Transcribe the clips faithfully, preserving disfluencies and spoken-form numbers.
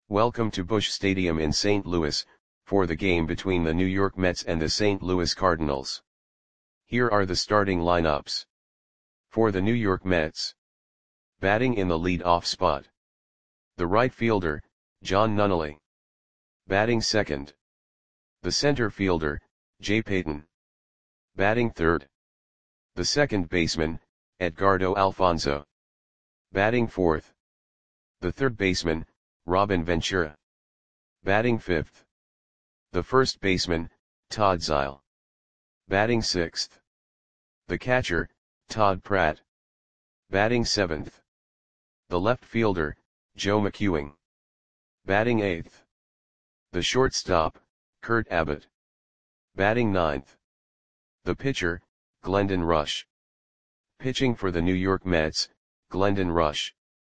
Welcome to Busch Stadium in Saint Louis, for the game between the New York Mets and the Saint Louis Cardinals. Here are the starting lineups. For the New York Mets. Batting in the lead-off spot. The right fielder, John Nunnally. Batting second. The center fielder, Jay Payton. Batting third. The second baseman, Edgardo Alfonzo. Batting fourth. The third baseman, Robin Ventura. Batting fifth. The first baseman, Todd Zeile. Batting sixth. The catcher, Todd Pratt. Batting seventh. The left fielder, Joe McEwing. Batting eighth. The shortstop, Kurt Abbott. Batting ninth. The pitcher, Glendon Rusch. Pitching for the New York Mets, Glendon Rusch.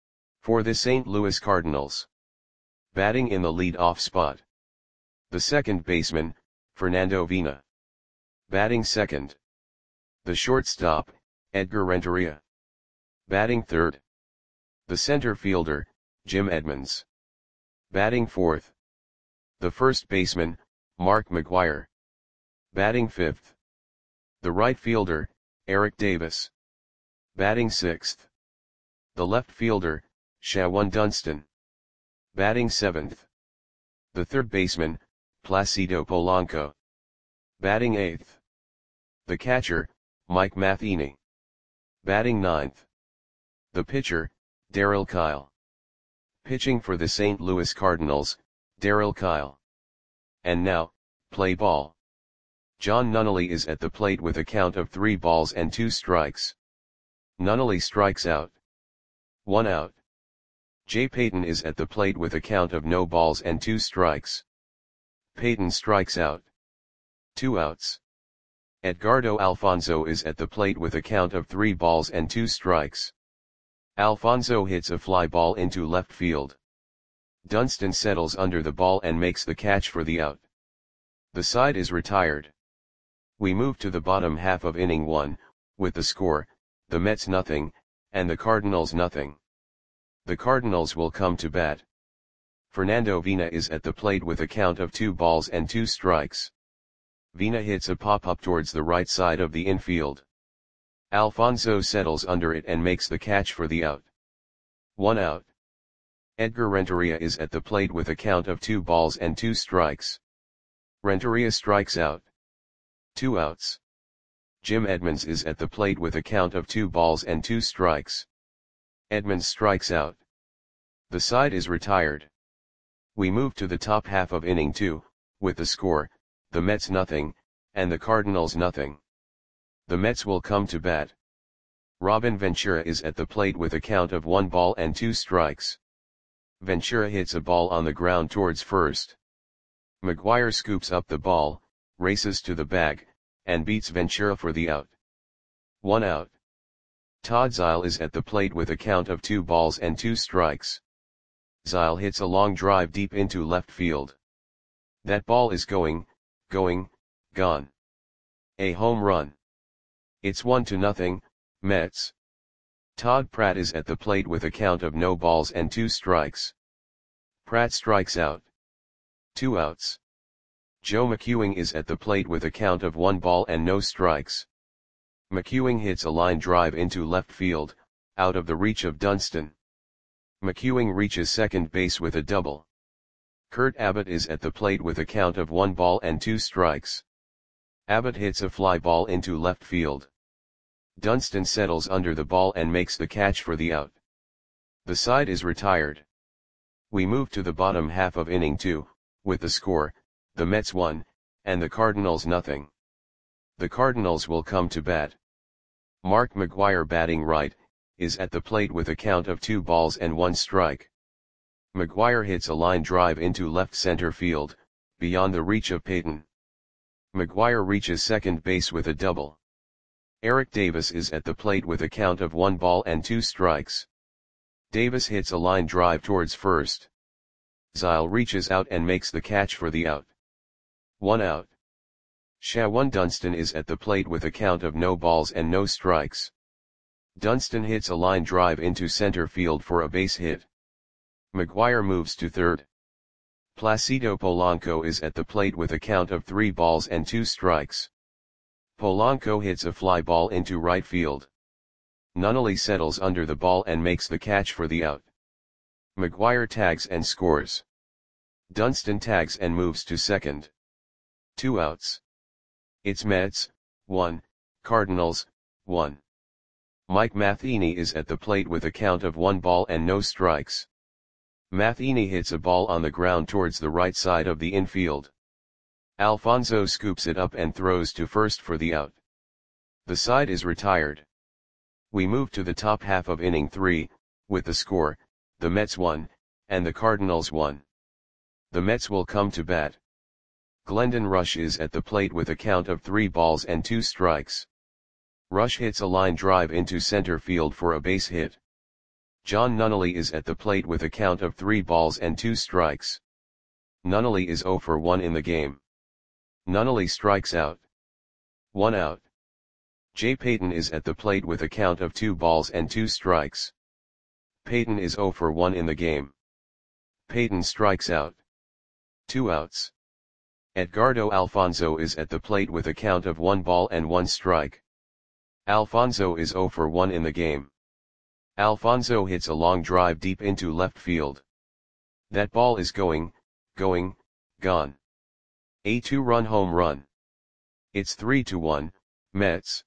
For the Saint Louis Cardinals. Batting in the lead-off spot. The second baseman, Fernando Vina. Batting second. The shortstop, Edgar Renteria. Batting third. The center fielder, Jim Edmonds. Batting fourth. The first baseman, Mark McGwire. Batting fifth. The right fielder, Eric Davis. Batting sixth. The left fielder, Shawon Dunston. Batting seventh. The third baseman, Placido Polanco. Batting eighth. The catcher, Mike Matheny. Batting ninth. The pitcher, Darryl Kile. Pitching for the Saint Louis Cardinals, Darryl Kile. And now, play ball. John Nunnally is at the plate with a count of three balls and two strikes. Nunnally strikes out. One out. Jay Payton is at the plate with a count of no balls and two strikes. Payton strikes out. Two outs. Edgardo Alfonzo is at the plate with a count of three balls and two strikes. Alfonzo hits a fly ball into left field. Dunston settles under the ball and makes the catch for the out. The side is retired. We move to the bottom half of inning one, with the score, the Mets nothing, and the Cardinals nothing. The Cardinals will come to bat. Fernando Vina is at the plate with a count of two balls and two strikes. Vina hits a pop-up towards the right side of the infield. Alfonzo settles under it and makes the catch for the out. One out. Edgar Renteria is at the plate with a count of two balls and two strikes. Renteria strikes out. Two outs. Jim Edmonds is at the plate with a count of two balls and two strikes. Edmonds strikes out. The side is retired. We move to the top half of inning two, with the score, the Mets nothing, and the Cardinals nothing. The Mets will come to bat. Robin Ventura is at the plate with a count of one ball and two strikes. Ventura hits a ball on the ground towards first. McGwire scoops up the ball, races to the bag, and beats Ventura for the out. One out. Todd Zeile is at the plate with a count of two balls and two strikes. Zeile hits a long drive deep into left field. That ball is going, going, gone. A home run. It's one to nothing, Mets. Todd Pratt is at the plate with a count of no balls and two strikes. Pratt strikes out. Two outs. Joe McEwing is at the plate with a count of one ball and no strikes. McEwing hits a line drive into left field, out of the reach of Dunston. McEwing reaches second base with a double. Kurt Abbott is at the plate with a count of one ball and two strikes. Abbott hits a fly ball into left field. Dunston settles under the ball and makes the catch for the out. The side is retired. We move to the bottom half of inning two, with the score, the Mets one, and the Cardinals nothing. The Cardinals will come to bat. Mark McGwire, batting right, is at the plate with a count of two balls and one strike. McGwire hits a line drive into left center field, beyond the reach of Payton. McGwire reaches second base with a double. Eric Davis is at the plate with a count of one ball and two strikes. Davis hits a line drive towards first. Zeile reaches out and makes the catch for the out. One out. Shawon Dunston is at the plate with a count of no balls and no strikes. Dunston hits a line drive into center field for a base hit. McGwire moves to third. Placido Polanco is at the plate with a count of three balls and two strikes. Polanco hits a fly ball into right field. Nunnally settles under the ball and makes the catch for the out. McGuire tags and scores. Dunston tags and moves to second. Two outs. It's Mets, one, Cardinals, one. Mike Matheny is at the plate with a count of one ball and no strikes. Matheny hits a ball on the ground towards the right side of the infield. Alfonso scoops it up and throws to first for the out. The side is retired. We move to the top half of inning three, with the score, the Mets won, and the Cardinals won. The Mets will come to bat. Glendon Rush is at the plate with a count of three balls and two strikes. Rush hits a line drive into center field for a base hit. John Nunnally is at the plate with a count of three balls and two strikes. Nunnally is oh for one in the game. Nunnally strikes out. One out. Jay Payton is at the plate with a count of two balls and two strikes. Payton is oh for one in the game. Payton strikes out. Two outs. Edgardo Alfonso is at the plate with a count of one ball and one strike. Alfonso is oh for one in the game. Alfonso hits a long drive deep into left field. That ball is going, going, gone. A two-run home run. It's three to one, Mets.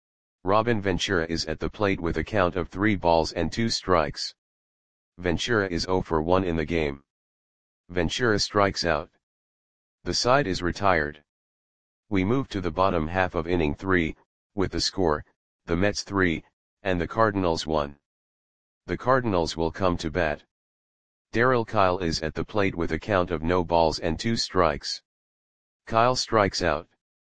Robin Ventura is at the plate with a count of three balls and two strikes. Ventura is oh for one in the game. Ventura strikes out. The side is retired. We move to the bottom half of inning three, with the score, the Mets three, and the Cardinals one. The Cardinals will come to bat. Darryl Kile is at the plate with a count of no balls and two strikes. Kile strikes out.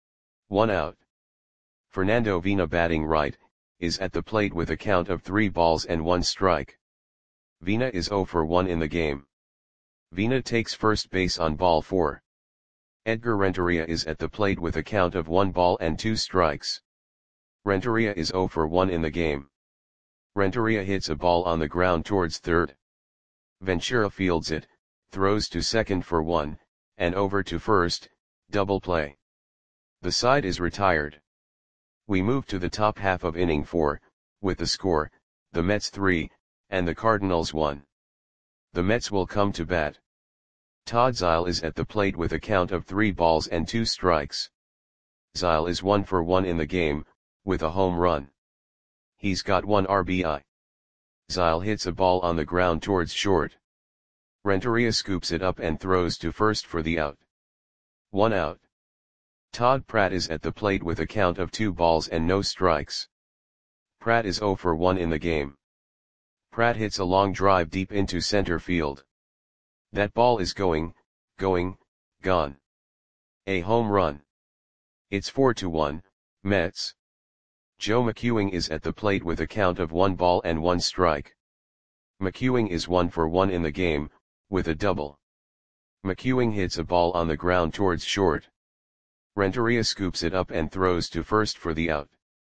One out. Fernando Vina, batting right, is at the plate with a count of three balls and one strike. Vina is oh for one in the game. Vina takes first base on ball four. Edgar Renteria is at the plate with a count of one ball and two strikes. Renteria is oh for one in the game. Renteria hits a ball on the ground towards third. Ventura fields it, throws to second for one, and over to first, double play. The side is retired. We move to the top half of inning four, with the score, the Mets three, and the Cardinals one. The Mets will come to bat. Todd Zeile is at the plate with a count of three balls and two strikes. Zeile is one for one in the game, with a home run. He's got one R B I. Zeile hits a ball on the ground towards short. Renteria scoops it up and throws to first for the out. One out. Todd Pratt is at the plate with a count of two balls and no strikes. Pratt is oh for one in the game. Pratt hits a long drive deep into center field. That ball is going, going, gone. A home run. It's four to one, Mets. Joe McEwing is at the plate with a count of one ball and one strike. McEwing is one for one in the game, with a double. McEwing hits a ball on the ground towards short. Renteria scoops it up and throws to first for the out.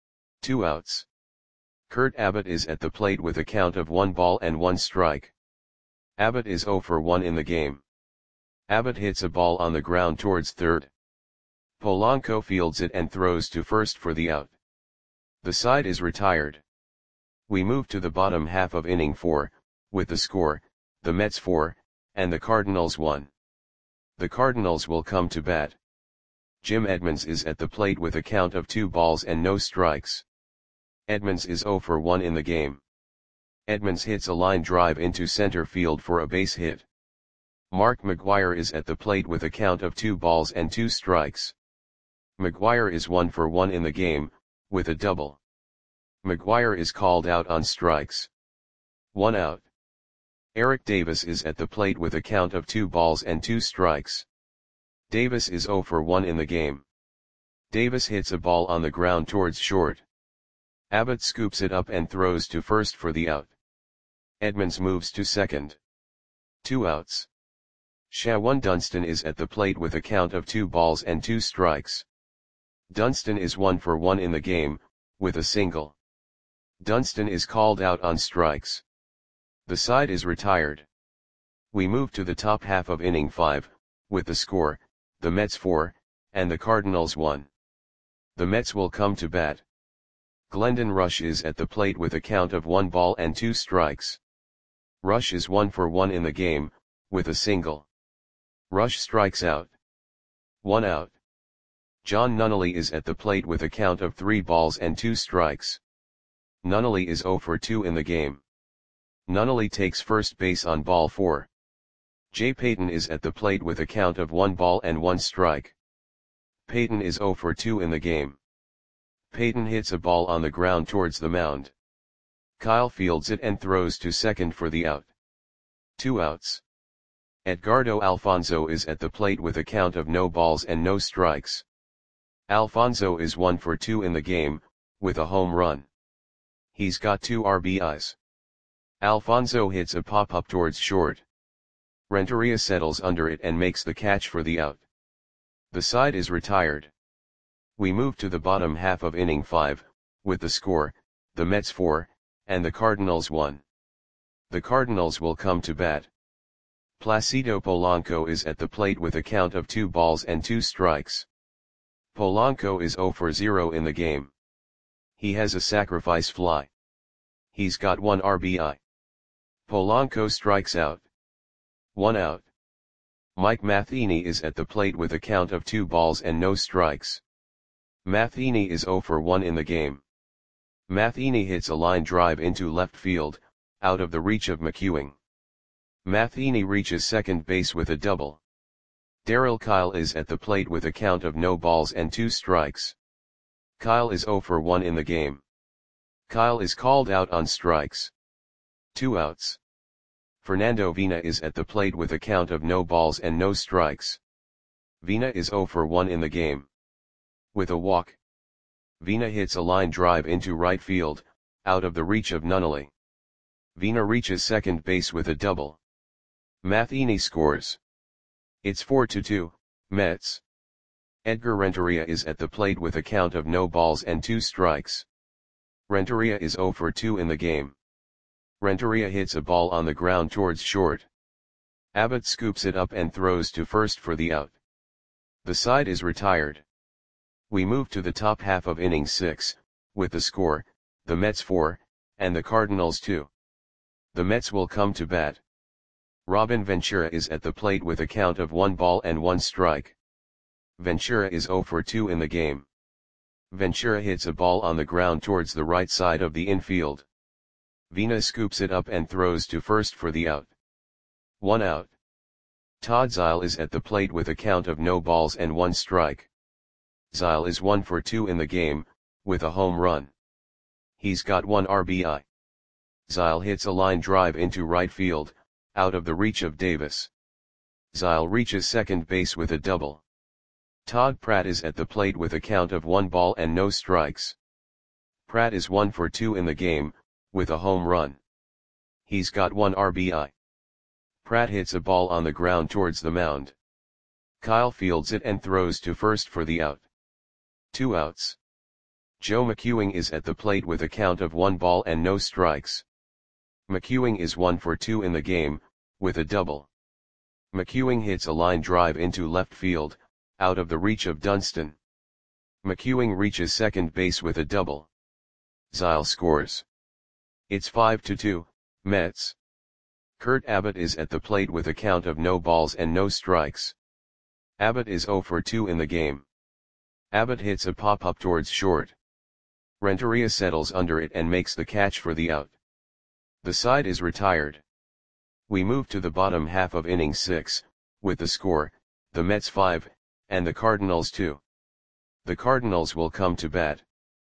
Two outs. Kurt Abbott is at the plate with a count of one ball and one strike. Abbott is oh for one in the game. Abbott hits a ball on the ground towards third. Polanco fields it and throws to first for the out. The side is retired. We move to the bottom half of inning four, with the score, the Mets four, and the Cardinals one. The Cardinals will come to bat. Jim Edmonds is at the plate with a count of two balls and no strikes. Edmonds is oh for one in the game. Edmonds hits a line drive into center field for a base hit. Mark McGwire is at the plate with a count of two balls and two strikes. McGwire is one for one in the game, with a double. McGwire is called out on strikes. One out. Eric Davis is at the plate with a count of two balls and two strikes. Davis is oh for one in the game. Davis hits a ball on the ground towards short. Abbott scoops it up and throws to first for the out. Edmonds moves to second. Two outs. Shawan Dunston is at the plate with a count of two balls and two strikes. Dunston is one for one in the game, with a single. Dunston is called out on strikes. The side is retired. We move to the top half of inning five, with the score, the Mets four, and the Cardinals one. The Mets will come to bat. Glendon Rush is at the plate with a count of one ball and two strikes. Rush is one for one in the game, with a single. Rush strikes out. One out. John Nunnally is at the plate with a count of three balls and two strikes. Nunnally is zero for two in the game. Nunnally takes first base on ball four. Jay Payton is at the plate with a count of one ball and one strike. Payton is zero for two in the game. Payton hits a ball on the ground towards the mound. Kyle fields it and throws to second for the out. Two outs. Edgardo Alfonzo is at the plate with a count of no balls and no strikes. Alfonzo is one for two in the game, with a home run. He's got two R B Is. Alfonzo hits a pop-up towards short. Renteria settles under it and makes the catch for the out. The side is retired. We move to the bottom half of inning five, with the score, the Mets four, and the Cardinals one. The Cardinals will come to bat. Placido Polanco is at the plate with a count of two balls and two strikes. Polanco is zero for zero in the game. He has a sacrifice fly. He's got one R B I. Polanco strikes out. One out. Mike Matheny is at the plate with a count of two balls and no strikes. Matheny is zero for one in the game. Matheny hits a line drive into left field, out of the reach of McEwing. Matheny reaches second base with a double. Darryl Kile is at the plate with a count of no balls and two strikes. Kile is zero for one in the game. Kile is called out on strikes. Two outs. Fernando Vina is at the plate with a count of no balls and no strikes. Vina is zero for one in the game. With a walk. Vina hits a line drive into right field, out of the reach of Nunnally. Vina reaches second base with a double. Matheny scores. It's four to two, Mets. Edgar Renteria is at the plate with a count of no balls and two strikes. Renteria is zero for two in the game. Renteria hits a ball on the ground towards short. Abbott scoops it up and throws to first for the out. The side is retired. We move to the top half of inning six, with the score, the Mets four, and the Cardinals two. The Mets will come to bat. Robin Ventura is at the plate with a count of one ball and one strike. Ventura is zero for two in the game. Ventura hits a ball on the ground towards the right side of the infield. Vina scoops it up and throws to first for the out. One out. Todd Zeile is at the plate with a count of no balls and one strike. Zeile is one for two in the game, with a home run. He's got one R B I. Zeile hits a line drive into right field, out of the reach of Davis. Zeile reaches second base with a double. Todd Pratt is at the plate with a count of one ball and no strikes. Pratt is one for two in the game, with a home run. He's got one R B I. Pratt hits a ball on the ground towards the mound. Kyle fields it and throws to first for the out. Two outs. Joe McEwing is at the plate with a count of one ball and no strikes. McEwing is one for two in the game, with a double. McEwing hits a line drive into left field, out of the reach of Dunston. McEwing reaches second base with a double. Zeile scores. It's five to two, Mets. Kurt Abbott is at the plate with a count of no balls and no strikes. Abbott is zero for two in the game. Abbott hits a pop-up towards short. Renteria settles under it and makes the catch for the out. The side is retired. We move to the bottom half of inning six, with the score, the Mets five, and the Cardinals two. The Cardinals will come to bat.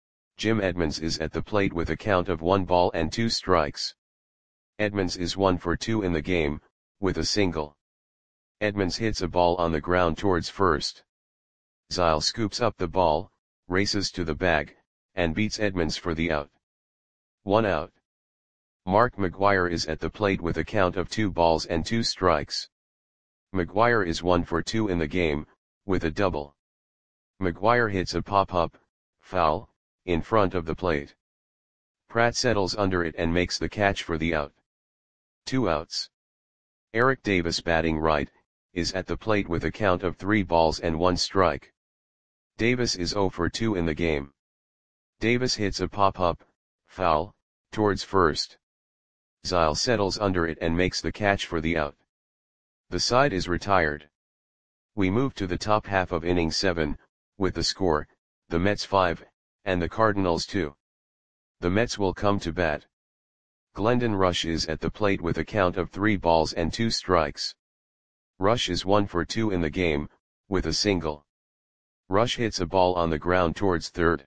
Jim Edmonds is at the plate with a count of one ball and two strikes. Edmonds is one for two in the game, with a single. Edmonds hits a ball on the ground towards first. Zeile scoops up the ball, races to the bag, and beats Edmonds for the out. One out. Mark McGwire is at the plate with a count of two balls and two strikes. McGwire is one for two in the game, with a double. McGwire hits a pop-up, foul, in front of the plate. Pratt settles under it and makes the catch for the out. Two outs. Eric Davis batting right, is at the plate with a count of three balls and one strike. Davis is zero for two in the game. Davis hits a pop-up, foul, towards first. Zile settles under it and makes the catch for the out. The side is retired. We move to the top half of inning seven, with the score, the Mets five, and the Cardinals two. The Mets will come to bat. Glendon Rusch is at the plate with a count of three balls and two strikes. Rusch is one for two in the game, with a single. Rusch hits a ball on the ground towards third.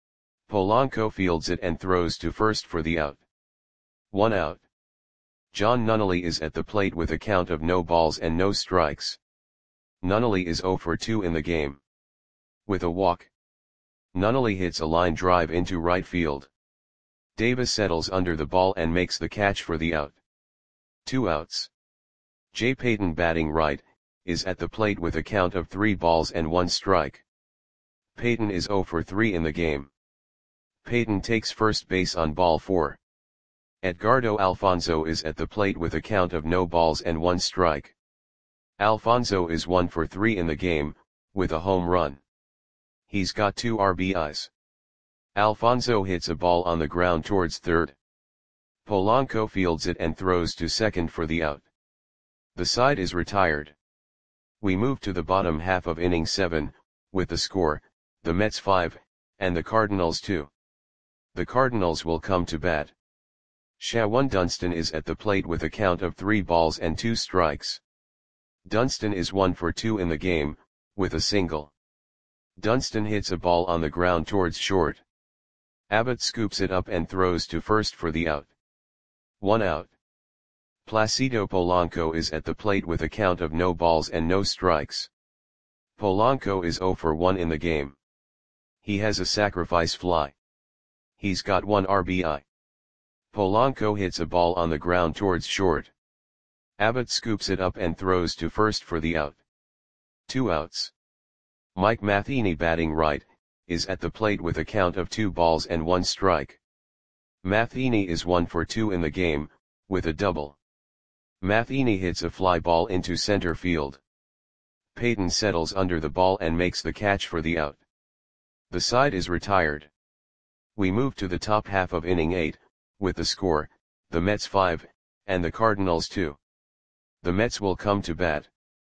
Polanco fields it and throws to first for the out. One out. John Nunnally is at the plate with a count of no balls and no strikes. Nunnally is zero for two in the game. With a walk. Nunnally hits a line drive into right field. Davis settles under the ball and makes the catch for the out. Two outs. Jay Payton batting right, is at the plate with a count of three balls and one strike. Payton is zero for three in the game. Payton takes first base on ball four. Edgardo Alfonzo is at the plate with a count of no balls and one strike. Alfonzo is one for three in the game, with a home run. He's got two R B Is. Alfonzo hits a ball on the ground towards third. Polanco fields it and throws to second for the out. The side is retired. We move to the bottom half of inning seven, with the score, the Mets five, and the Cardinals two. The Cardinals will come to bat. Shawan Dunston is at the plate with a count of three balls and two strikes. Dunston is one for two in the game, with a single. Dunston hits a ball on the ground towards short. Abbott scoops it up and throws to first for the out. One out. Placido Polanco is at the plate with a count of no balls and no strikes. Polanco is zero for one in the game. He has a sacrifice fly. He's got one R B I. Polanco hits a ball on the ground towards short. Abbott scoops it up and throws to first for the out. Two outs. Mike Matheny batting right, is at the plate with a count of two balls and one strike. Matheny is one for two in the game, with a double. Matheny hits a fly ball into center field. Payton settles under the ball and makes the catch for the out. The side is retired. We move to the top half of inning eight, with the score, the Mets five, and the Cardinals two. The Mets will come to bat.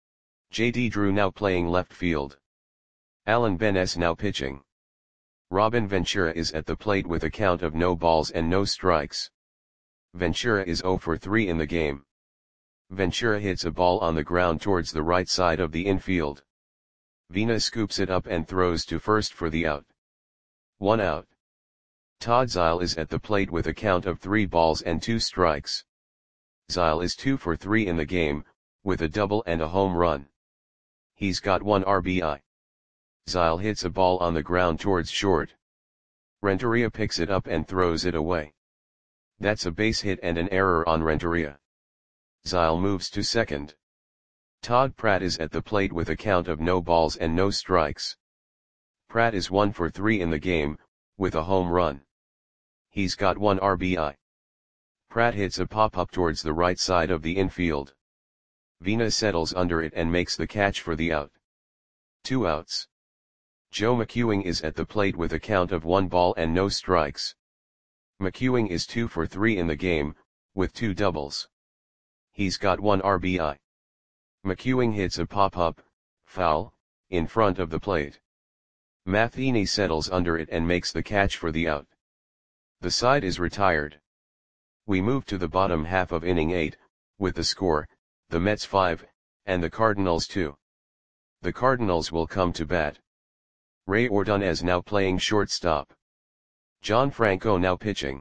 J D Drew now playing left field. Alan Benes now pitching. Robin Ventura is at the plate with a count of no balls and no strikes. Ventura is zero for three in the game. Ventura hits a ball on the ground towards the right side of the infield. Vina scoops it up and throws to first for the out. One out. Todd Zile is at the plate with a count of three balls and two strikes. Zile is two for three in the game, with a double and a home run. He's got one R B I. Zile hits a ball on the ground towards short. Renteria picks it up and throws it away. That's a base hit and an error on Renteria. Zile moves to second. Todd Pratt is at the plate with a count of no balls and no strikes. Pratt is one for three in the game, with a home run. He's got one R B I. Pratt hits a pop-up towards the right side of the infield. Vina settles under it and makes the catch for the out. Two outs. Joe McEwing is at the plate with a count of one ball and no strikes. McEwing is two for three in the game, with two doubles. He's got one R B I. McEwing hits a pop-up, foul, in front of the plate. Matheny settles under it and makes the catch for the out. The side is retired. We move to the bottom half of inning eight, with the score, the Mets five, and the Cardinals two. The Cardinals will come to bat. Ray Ordonez now playing shortstop. John Franco now pitching.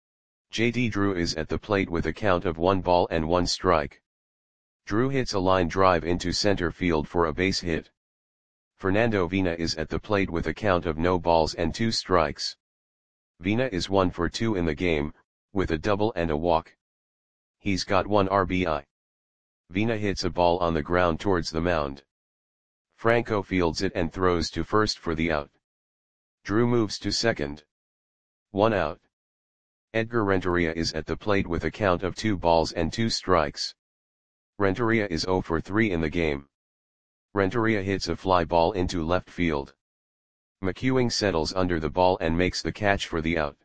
J D Drew is at the plate with a count of one ball and one strike. Drew hits a line drive into center field for a base hit. Fernando Vina is at the plate with a count of no balls and two strikes. Vina is one for two in the game, with a double and a walk. He's got one R B I. Vina hits a ball on the ground towards the mound. Franco fields it and throws to first for the out. Drew moves to second. One out. Edgar Renteria is at the plate with a count of two balls and two strikes. Renteria is zero for three in the game. Renteria hits a fly ball into left field. McEwing settles under the ball and makes the catch for the out.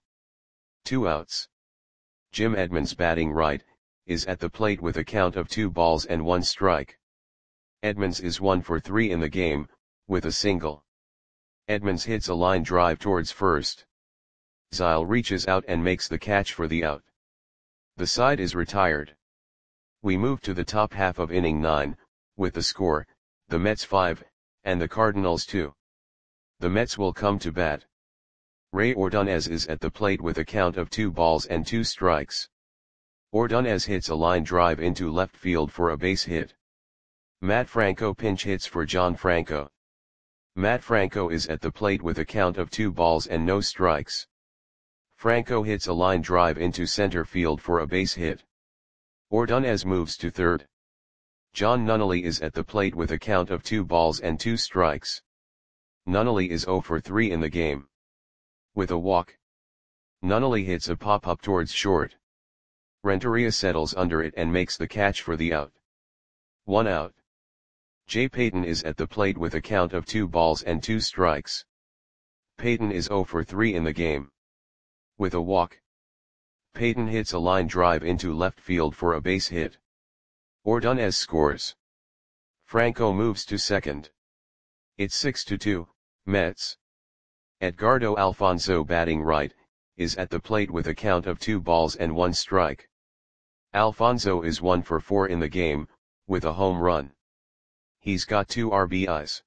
Two outs. Jim Edmonds, batting right, is at the plate with a count of two balls and one strike. Edmonds is one for three in the game, with a single. Edmonds hits a line drive towards first. Zile reaches out and makes the catch for the out. The side is retired. We move to the top half of inning nine, with the score, the Mets five, and the Cardinals two. The Mets will come to bat. Ray Ordonez is at the plate with a count of two balls and two strikes. Ordonez hits a line drive into left field for a base hit. Matt Franco pinch hits for John Franco. Matt Franco is at the plate with a count of two balls and no strikes. Franco hits a line drive into center field for a base hit. Ordonez moves to third. John Nunnally is at the plate with a count of two balls and two strikes. Nunnally is zero for three in the game. With a walk. Nunnally hits a pop-up towards short. Renteria settles under it and makes the catch for the out. One out. Jay Payton is at the plate with a count of two balls and two strikes. Payton is zero for three in the game. With a walk. Payton hits a line drive into left field for a base hit. Ordonez scores. Franco moves to second. It's six to two, Mets. Edgardo Alfonzo, batting right, is at the plate with a count of two balls and one strike. Alfonzo is one for four in the game, with a home run. He's got two R B Is.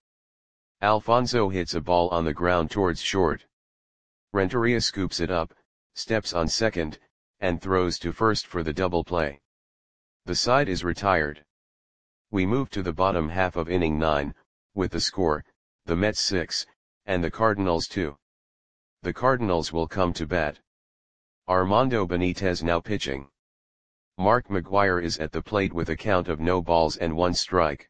Alfonzo hits a ball on the ground towards short. Renteria scoops it up, steps on second, and throws to first for the double play. The side is retired. We move to the bottom half of inning nine, with the score, the Mets six, and the Cardinals two. The Cardinals will come to bat. Armando Benitez now pitching. Mark McGwire is at the plate with a count of no balls and one strike.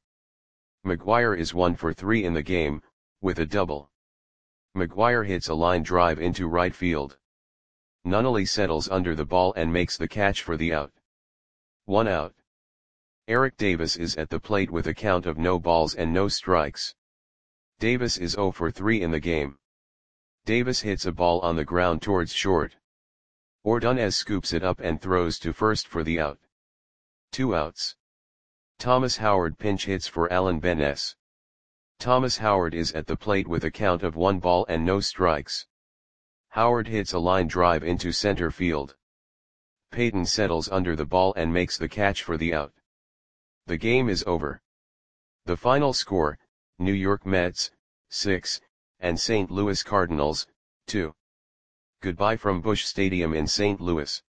McGwire is one for three in the game, with a double. McGwire hits a line drive into right field. Nunnally settles under the ball and makes the catch for the out. One out. Eric Davis is at the plate with a count of no balls and no strikes. Davis is zero for three in the game. Davis hits a ball on the ground towards short. Ordonez scoops it up and throws to first for the out. Two outs. Thomas Howard pinch hits for Alan Benes. Thomas Howard is at the plate with a count of one ball and no strikes. Howard hits a line drive into center field. Payton settles under the ball and makes the catch for the out. The game is over. The final score, New York Mets, six, and Saint Louis Cardinals, two. Goodbye from Busch Stadium in Saint Louis.